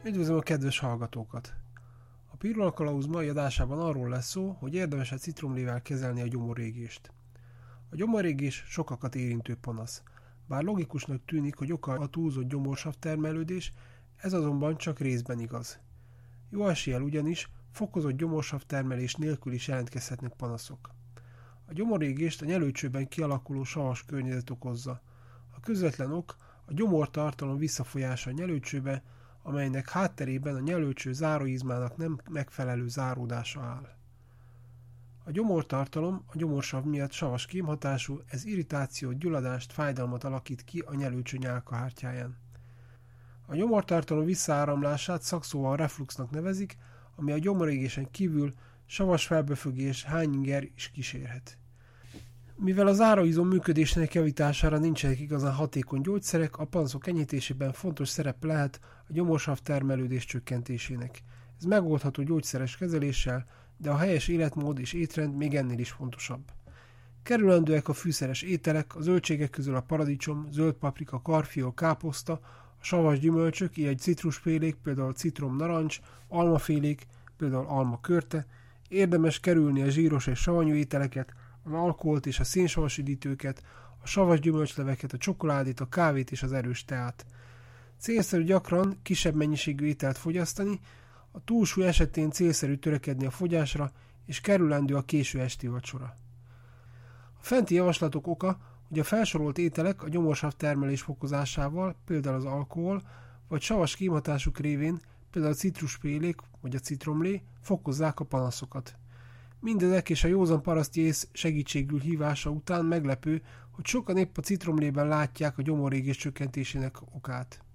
Üdvözlöm a kedves hallgatókat! A Pirula Kalauz mai adásában arról lesz szó, hogy érdemes a citromlével kezelni a gyomorrégést. A gyomorrégés sokakat érintő panasz. Bár logikusnak tűnik, hogy oka a túlzott gyomorsav termelődés, ez azonban csak részben igaz. Jó eséllyel ugyanis fokozott gyomorsav termelés nélkül is jelentkezhetnek panaszok. A gyomorrégést a nyelőcsőben kialakuló savas környezet okozza. A közvetlen ok a gyomortartalom visszafolyása a nyelőcsőbe, amelynek hátterében a nyelőcső záróizmának nem megfelelő záródása áll. A gyomortartalom a gyomorsav miatt savas kémhatású, ez irritációt, gyulladást, fájdalmat alakít ki a nyelőcső nyálkahártyáján. A gyomortartalom visszaáramlását szakszóval refluxnak nevezik, ami a gyomorrégésen kívül savas felbefögés, hányinger is kísérhet. Mivel az záróizom működésének javítására nincsenek igazán hatékony gyógyszerek, a panaszok enyhítésében fontos szerep lehet a gyomorsav termelődés csökkentésének. Ez megoldható gyógyszeres kezeléssel, de a helyes életmód és étrend még ennél is fontosabb. Kerülendőek a fűszeres ételek, a zöldségek közül a paradicsom, zöld paprika, karfiol, káposzta, a savas gyümölcsök, így citrusfélék, például citrom, narancs, almafélék, például alma körte. Érdemes kerülni a zsíros és savanyú ételeket, az alkoholt és a szénsavas üdítőket, a savas gyümölcsleveket, a csokoládét, a kávét és az erős teát. Célszerű gyakran kisebb mennyiségű ételt fogyasztani, a túlsúly esetén célszerű törekedni a fogyásra, és kerülendő a késő esti vacsora. A fenti javaslatok oka, hogy a felsorolt ételek a gyomorsav termelés fokozásával, például az alkohol, vagy savas kémhatásuk révén, például a citruspélék vagy a citromlé fokozzák a panaszokat. Mindezek és a józan paraszti ész segítségül hívása után meglepő, hogy sokan épp a citromlében látják a gyomorrégés csökkentésének okát.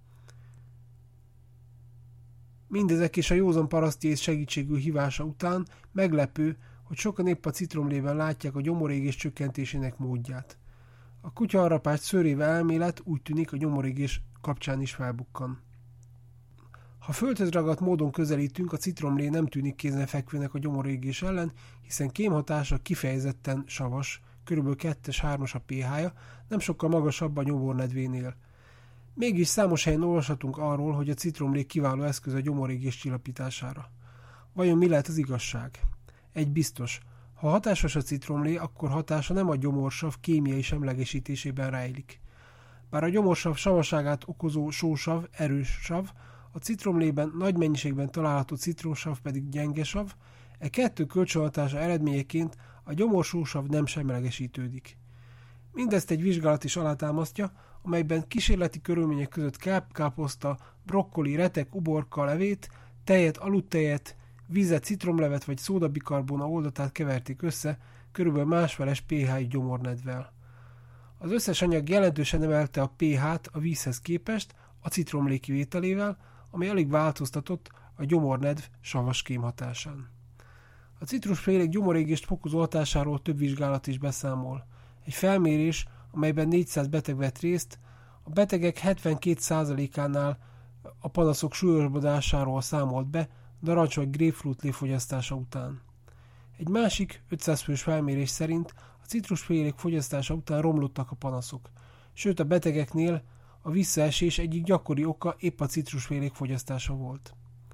Mindezek és a józan paraszti ész segítségül hívása után meglepő, hogy sokan épp a citromlében látják a gyomorrégés csökkentésének módját. A kutyaharrapás szőréve elmélet úgy tűnik a gyomorrégés kapcsán is felbukkan. Ha földhöz ragadt módon közelítünk, a citromlé nem tűnik kézenfekvőnek a gyomorrégés ellen, hiszen kémhatása kifejezetten savas, kb. 2-3-as a pH-ja, nem sokkal magasabb a nyomornedvénél. Mégis számos helyen olvashatunk arról, hogy a citromlé kiváló eszköz a gyomorrégés csillapítására. Vajon mi lehet az igazság? Egy biztos, ha hatásos a citromlé, akkor hatása nem a gyomorsav kémiai semlegesítésében rejlik. Bár a gyomorsav savaságát okozó sósav, erős sav, a citromlében nagy mennyiségben található citromsav pedig gyenge sav, e kettő kölcsönhatása eredményeként a gyomorsósav nem semlegesítődik. Mindezt egy vizsgálat is alátámasztja, amelyben kísérleti körülmények között káposzta, brokkoli, retek, uborka levét, tejet, aludtejet, vizet, citromlevet vagy szódabikarbóna oldatát keverték össze körülbelül másfeles pH-ű gyomornedvel. Az összes anyag jelentősen emelte a pH-t a vízhez képest a citromlé kivételével, ami alig változtatott a gyomornedv savas kémhatásán. A citrusfélék gyomorrégést fokozó hatásáról több vizsgálat is beszámol. Egy felmérés, amelyben 400 beteg vett részt, a betegek 72%-ánál a panaszok súlyosbodásáról számolt be narancs vagy grapefruit léfogyasztása után. Egy másik 500 fős felmérés szerint a citrusfélék fogyasztása után romlottak a panaszok, sőt a betegeknél a visszaesés egyik gyakori oka épp a citrusfélék fogyasztása volt.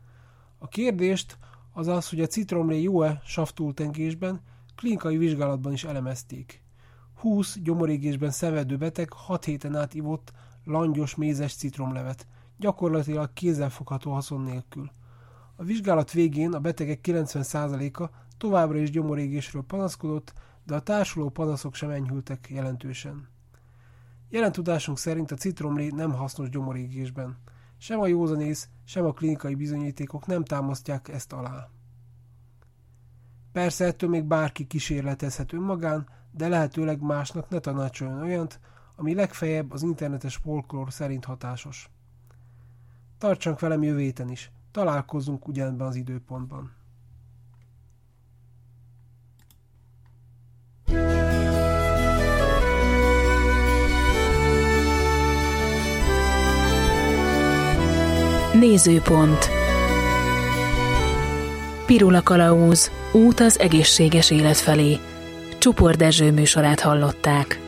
A kérdést az, hogy a citromlé jó-e savtúltengésben, klinikai vizsgálatban is elemezték. 20 gyomorrégésben szenvedő beteg 6 héten át ivott langyos mézes citromlevet, gyakorlatilag kézzelfogható haszon nélkül. A vizsgálat végén a betegek 90%-a továbbra is gyomorrégésről panaszkodott, de a társuló panaszok sem enyhültek jelentősen. Jelen tudásunk szerint a citromlé nem hasznos gyomorrégésben. Sem a józanész, sem a klinikai bizonyítékok nem támasztják ezt alá. Persze ettől még bárki kísérletezhet önmagán, de lehetőleg másnak ne tanácsoljon olyant, ami legfeljebb az internetes folklór szerint hatásos. Tartsanak velem jövő héten is, találkozzunk ugyanebben az időpontban. Nézőpont. Pirula Kalauz. Út az egészséges élet felé. Csupor Dezső műsorát hallották.